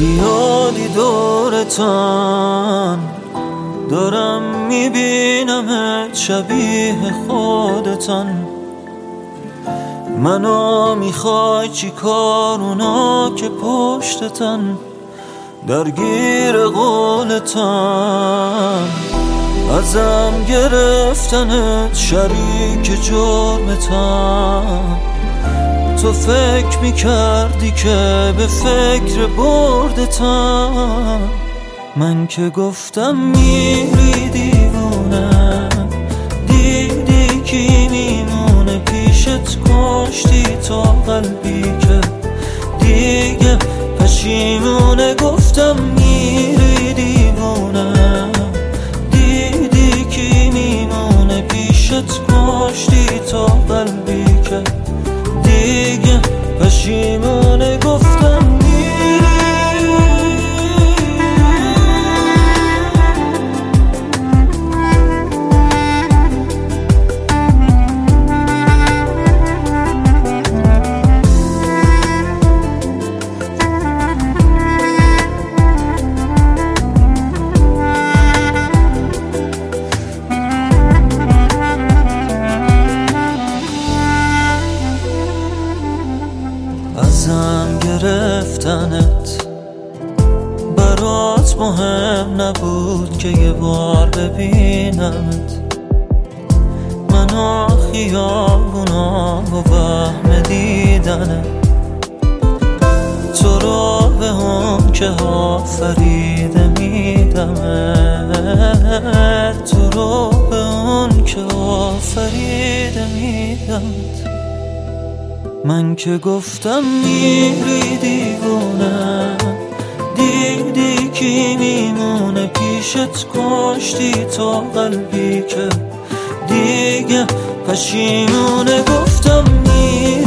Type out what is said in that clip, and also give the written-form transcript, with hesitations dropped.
زیادی دورتان دارم میبینمت شبیه خودتان. منو میخوای چی کار اونا که پشتتن درگیر قولتان. ازم گرفتنت شریک جرمتان. تو فکر میکردی که به فکر بردتم. من که گفتم میری دیوونه، دیدی کی میمونه پیشت، کشتی تا قلبی که دیگه پشیمونه. گفتم میری دیوونه، دیدی کی میمونه پیشت، کشتی تا قلبی که دیگه پشیمونه. گفتم ازم گرفتنت برات مهم نبود که یه بار ببینمت. منو خیابونا و وهم دیدنت، تو رو به اون که آفریده میدمت، تو رو به اون که آفریده میدمت. من که گفتم میری دیوونه، دیدی کی میمونه پیشت، کشتی تا قلبی که دیگه پشیمونه. گفتم میری